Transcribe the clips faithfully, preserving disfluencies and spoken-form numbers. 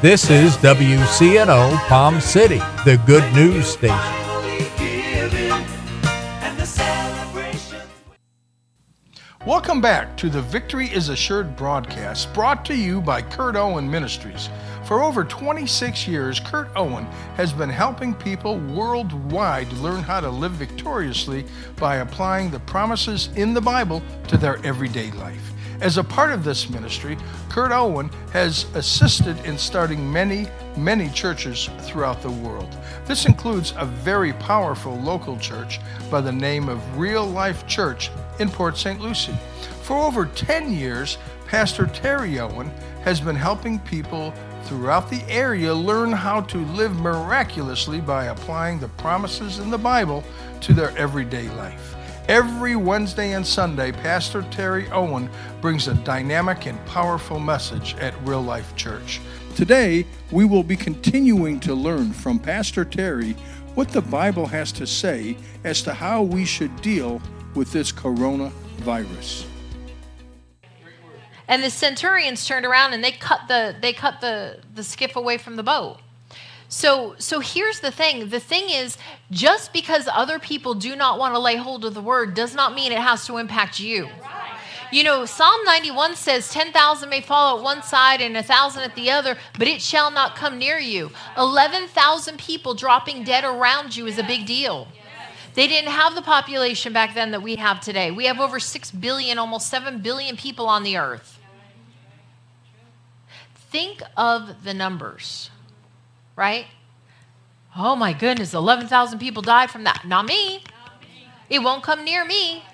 This is W C N O Palm City, the good news station. Welcome back to the Victory is Assured broadcast, brought to you by Kurt Owen Ministries. For over twenty-six years, Kurt Owen has been helping people worldwide learn how to live victoriously by applying the promises in the Bible to their everyday life. As a part of this ministry, Kurt Owen has assisted in starting many, many churches throughout the world. This includes a very powerful local church by the name of Real Life Church in Port Saint Lucie. For over ten years, Pastor Terry Owen has been helping people throughout the area learn how to live miraculously by applying the promises in the Bible to their everyday life. Every Wednesday and Sunday, Pastor Terry Owen brings a dynamic and powerful message at Real Life Church. Today, we will be continuing to learn from Pastor Terry what the Bible has to say as to how we should deal with this coronavirus. And the centurions turned around and they cut the they cut the, the skiff away from the boat. So so here's the thing. The thing is, just because other people do not want to lay hold of the word does not mean it has to impact you. You know, Psalm ninety-one says ten thousand may fall at one side and one thousand at the other, but it shall not come near you. eleven thousand people dropping dead around you is a big deal. They didn't have the population back then that we have today. We have over six billion, almost seven billion people on the earth. Think of the numbers, right? Oh my goodness, eleven thousand people died from that. Not me. It won't come near me.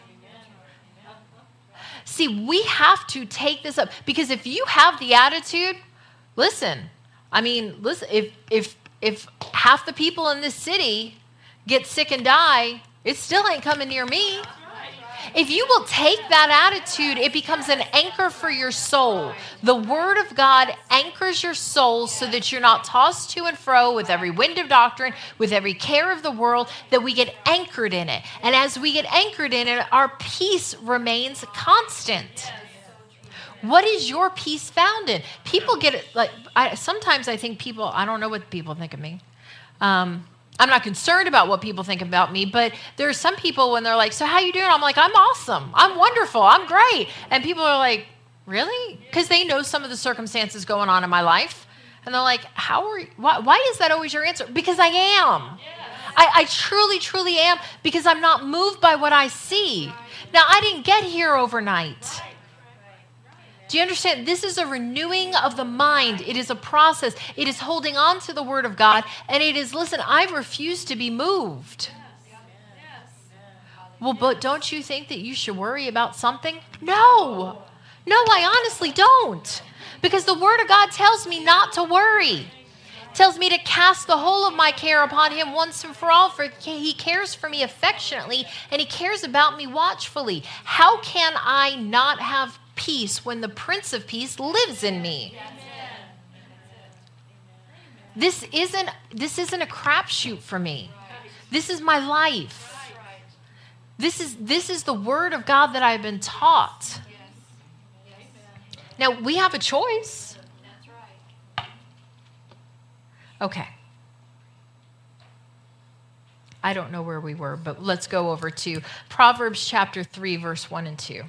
See, we have to take this up, because if you have the attitude, listen, I mean, listen, if if if half the people in this city get sick and die, it still ain't coming near me. If you will take that attitude, it becomes an anchor for your soul. The Word of God anchors your soul so that you're not tossed to and fro with every wind of doctrine, with every care of the world, that we get anchored in it. And as we get anchored in it, our peace remains constant. What is your peace found in? People get it, like, I, sometimes I think people, I don't know what people think of me. Um, I'm not concerned about what people think about me, but there are some people when they're like, so how you doing? I'm like, I'm awesome. I'm wonderful. I'm great. And people are like, really? Because they know some of the circumstances going on in my life. And they're like, how are you? Why, why is that always your answer? Because I am. I, I truly, truly am, because I'm not moved by what I see. Now, I didn't get here overnight. Do you understand? This is a renewing of the mind. It is a process. It is holding on to the Word of God. And it is, listen, I refuse to be moved. Well, but don't you think that you should worry about something? No. No, I honestly don't. Because the Word of God tells me not to worry. It tells me to cast the whole of my care upon Him once and for all, for He cares for me affectionately, and He cares about me watchfully. How can I not have peace when the Prince of Peace lives in me? This isn't this isn't a crapshoot for me. This is my life. This is this is the Word of God that I've been taught. Now we have a choice. Okay. I don't know where we were, but let's go over to Proverbs chapter three, verse one and two.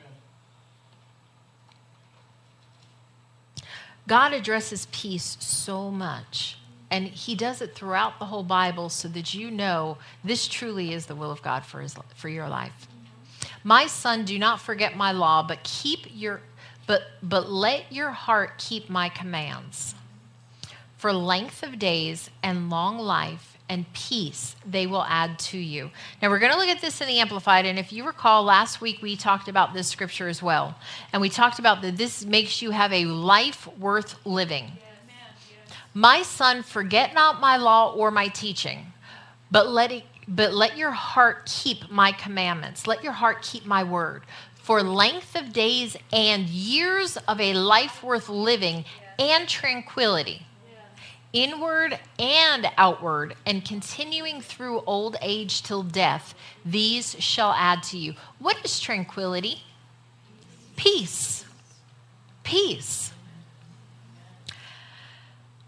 God addresses peace so much, and He does it throughout the whole Bible so that you know this truly is the will of God for his for your life. My son, do not forget my law, but keep your but but let your heart keep my commands. For length of days and long life and peace they will add to you. Now we're going to look at this in the Amplified, and if you recall, last week we talked about this scripture as well. And we talked about that this makes you have a life worth living. My son, forget not my law or my teaching, but let it, but let your heart keep my commandments. Let your heart keep my word. For length of days and years of a life worth living and tranquility, inward and outward, and continuing through old age till death, these shall add to you. What is tranquility? Peace. Peace.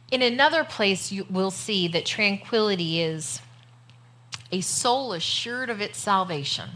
In another place, you will see that tranquility is a soul assured of its salvation.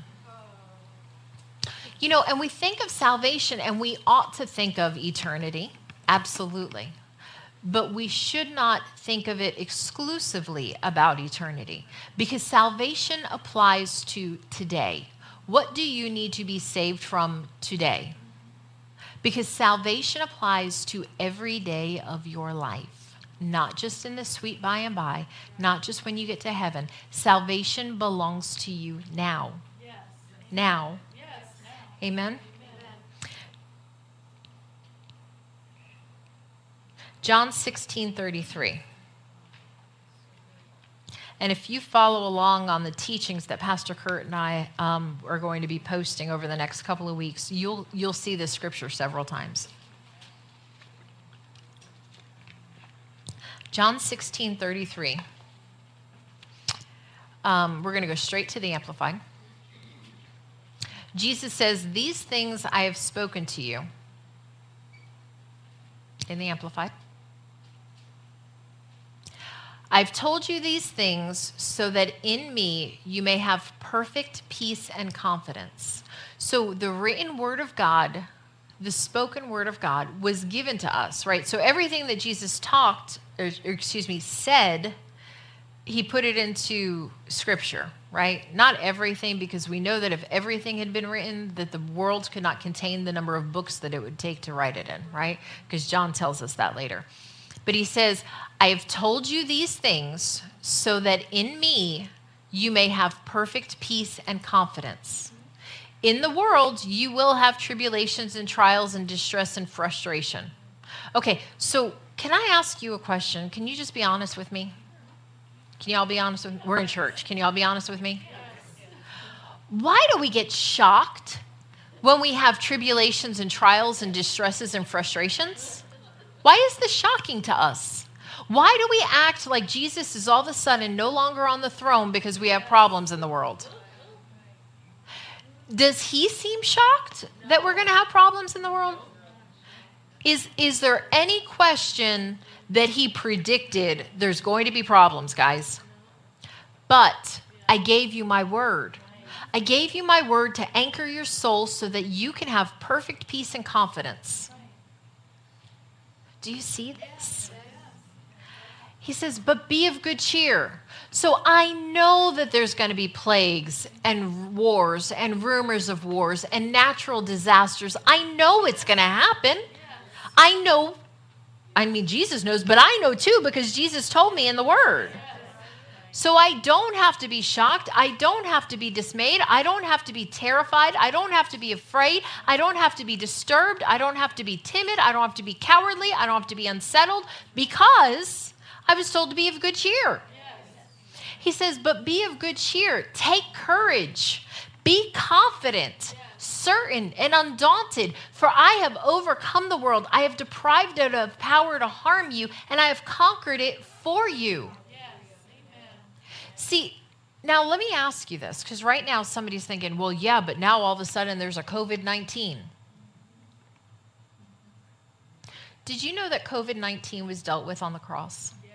You know, and we think of salvation and we ought to think of eternity, absolutely. But we should not think of it exclusively about eternity, because salvation applies to today. What do you need to be saved from today? Because salvation applies to every day of your life, not just in the sweet by and by, not just when you get to heaven. Salvation belongs to you now. Yes. Now. Yes. Now. Amen? Amen. John sixteen thirty-three. And if you follow along on the teachings that Pastor Kurt and I um, are going to be posting over the next couple of weeks, you'll, you'll see this scripture several times. John sixteen thirty-three. Um, we're going to go straight to the Amplified. Jesus says, "These things I have spoken to you." In the Amplified. "I've told you these things so that in me you may have perfect peace and confidence." So the written word of God, the spoken word of God was given to us, right? So everything that Jesus talked, or, or excuse me, said, he put it into scripture, right? Not everything, because we know that if everything had been written, that the world could not contain the number of books that it would take to write it in, right? Because John tells us that later. But he says, "I have told you these things so that in me you may have perfect peace and confidence. In the world you will have tribulations and trials and distress and frustration." Okay, so can I ask you a question? Can you just be honest with me? Can y'all be honest with me? We're in church. Can y'all be honest with me? Why do we get shocked when we have tribulations and trials and distresses and frustrations? Why is this shocking to us? Why do we act like Jesus is all of a sudden no longer on the throne because we have problems in the world? Does he seem shocked that we're going to have problems in the world? Is, is there any question that he predicted there's going to be problems, guys? But I gave you my word. I gave you my word to anchor your soul so that you can have perfect peace and confidence. Do you see this? He says, "But be of good cheer." So I know that there's going to be plagues and wars and rumors of wars and natural disasters. I know it's going to happen. I know, I mean, Jesus knows, but I know too, because Jesus told me in the Word. So I don't have to be shocked. I don't have to be dismayed. I don't have to be terrified. I don't have to be afraid. I don't have to be disturbed. I don't have to be timid. I don't have to be cowardly. I don't have to be unsettled, because I was told to be of good cheer. Yes. He says, "But be of good cheer. Take courage. Be confident, certain, and undaunted, for I have overcome the world. I have deprived it of power to harm you, and I have conquered it for you." See, now let me ask you this, because right now somebody's thinking, well, yeah, but now all of a sudden there's a covid nineteen. Did you know that covid nineteen was dealt with on the cross? Yes.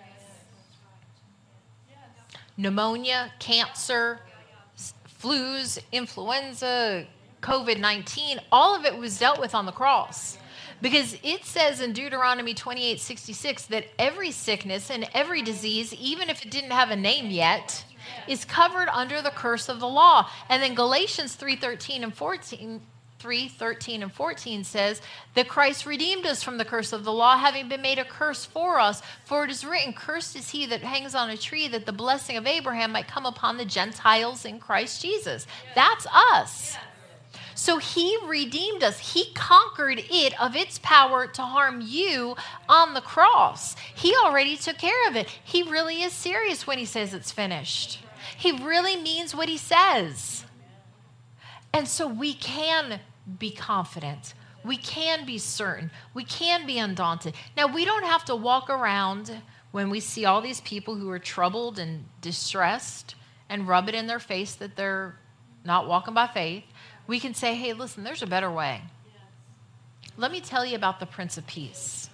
Yes. Pneumonia, cancer, flus, influenza, covid nineteen, all of it was dealt with on the cross. Because it says in Deuteronomy twenty-eight sixty-six that every sickness and every disease, even if it didn't have a name yet, is covered under the curse of the law. And then Galatians three thirteen and fourteen, three thirteen and fourteen says that Christ redeemed us from the curse of the law, having been made a curse for us. For it is written, "Cursed is he that hangs on a tree, that the blessing of Abraham might come upon the Gentiles in Christ Jesus." That's us. So he redeemed us. He conquered it of its power to harm you on the cross. He already took care of it. He really is serious when he says it's finished. He really means what he says. And so we can be confident. We can be certain. We can be undaunted. Now, we don't have to walk around when we see all these people who are troubled and distressed and rub it in their face that they're not walking by faith. We can say, hey, listen, there's a better way. Yes. Let me tell you about the Prince of Peace.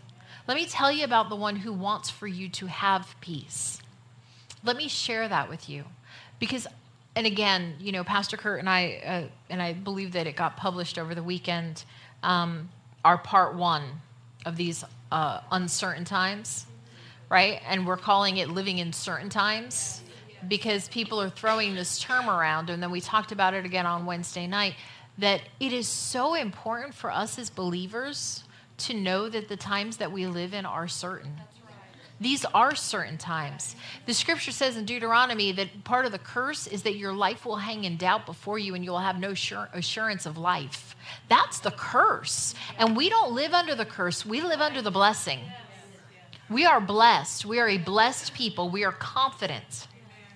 Let me tell you about the one who wants for you to have peace. Let me share that with you. Because, and again, you know, Pastor Kurt and I, uh, and I believe that it got published over the weekend, um, our part one of these uh, uncertain times, right? And we're calling it living in certain times because people are throwing this term around. And then we talked about it again on Wednesday night, that it is so important for us as believers to know that the times that we live in are certain. These are certain times. The scripture says in Deuteronomy that part of the curse is that your life will hang in doubt before you and you will have no sure assurance of life. That's the curse. And we don't live under the curse. We live under the blessing. We are blessed. We are a blessed people. We are confident.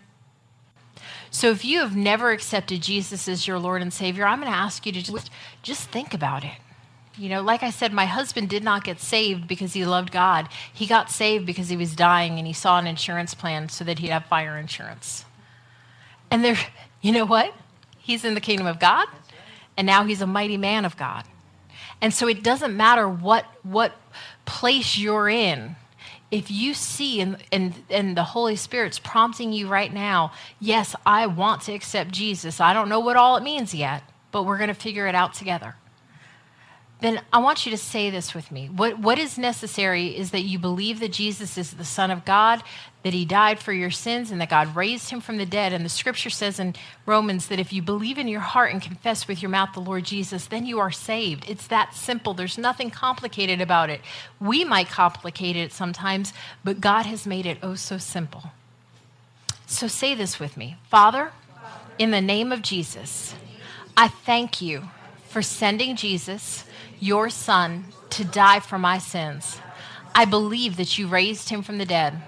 So if you have never accepted Jesus as your Lord and Savior, I'm going to ask you to just, just think about it. You know, like I said, my husband did not get saved because he loved God. He got saved because he was dying and he saw an insurance plan so that he'd have fire insurance. And there, you know what? He's in the kingdom of God, and now he's a mighty man of God. And so it doesn't matter what what place you're in. If you see and, and, and the Holy Spirit's prompting you right now, yes, I want to accept Jesus. I don't know what all it means yet, but we're going to figure it out together. Then I want you to say this with me. What, what is necessary is that you believe that Jesus is the Son of God, that he died for your sins, and that God raised him from the dead. And the scripture says in Romans that if you believe in your heart and confess with your mouth the Lord Jesus, then you are saved. It's that simple. There's nothing complicated about it. We might complicate it sometimes, but God has made it oh so simple. So say this with me. Father, in the name of Jesus, I thank you for sending Jesus, your Son, to die for my sins. I believe that you raised him from the dead.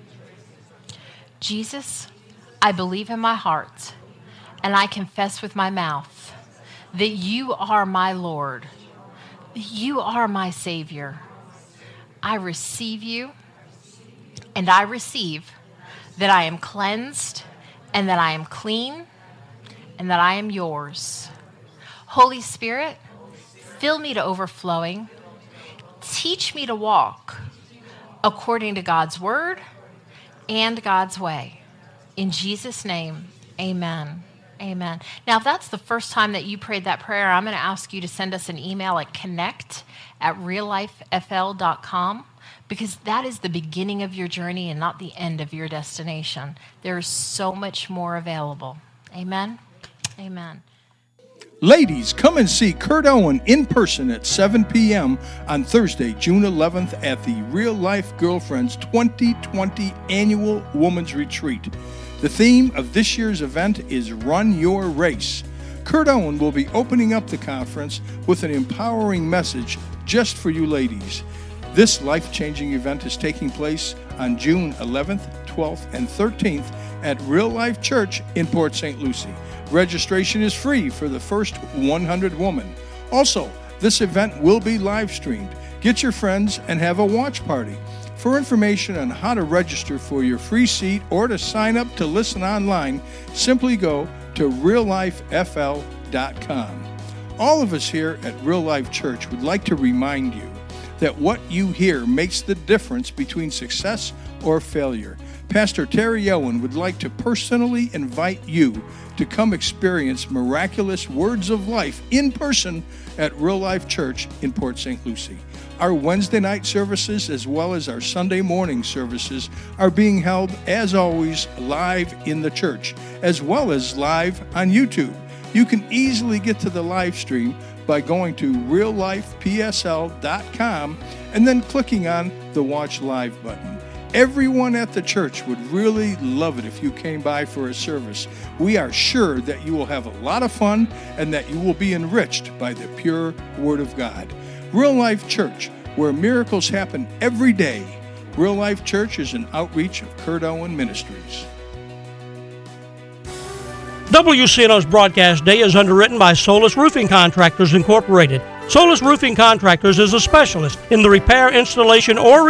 Jesus, I believe in my heart and I confess with my mouth that you are my Lord, that you are my Savior. I receive you and I receive that I am cleansed and that I am clean and that I am yours. Holy Spirit, fill me to overflowing. Teach me to walk according to God's word and God's way. In Jesus' name, amen. Amen. Now, if that's the first time that you prayed that prayer, I'm going to ask you to send us an email at connect at real life f l dot com, because that is the beginning of your journey and not the end of your destination. There is so much more available. Amen. Amen. Ladies, come and see Kurt Owen in person at seven p.m. on Thursday, June eleventh at the Real Life Girlfriends twenty twenty Annual Women's Retreat. The theme of this year's event is Run Your Race. Kurt Owen will be opening up the conference with an empowering message just for you ladies. This life-changing event is taking place on June eleventh, twelfth, and thirteenth at Real Life Church in Port Saint Lucie. Registration is free for the first one hundred women. Also, this event will be live streamed. Get your friends and have a watch party. For information on how to register for your free seat or to sign up to listen online, simply go to real life f l dot com. All of us here at Real Life Church would like to remind you that what you hear makes the difference between success or failure. Pastor Terry Owen would like to personally invite you to come experience miraculous words of life in person at Real Life Church in Port Saint Lucie. Our Wednesday night services as well as our Sunday morning services are being held, as always, live in the church, as well as live on YouTube. You can easily get to the live stream by going to real life p s l dot com and then clicking on the Watch Live button. Everyone at the church would really love it if you came by for a service. We are sure that you will have a lot of fun and that you will be enriched by the pure Word of God. Real Life Church, where miracles happen every day. Real Life Church is an outreach of Kurt Owen Ministries. W C N O's broadcast day is underwritten by Solus Roofing Contractors, Incorporated. Solus Roofing Contractors is a specialist in the repair, installation, or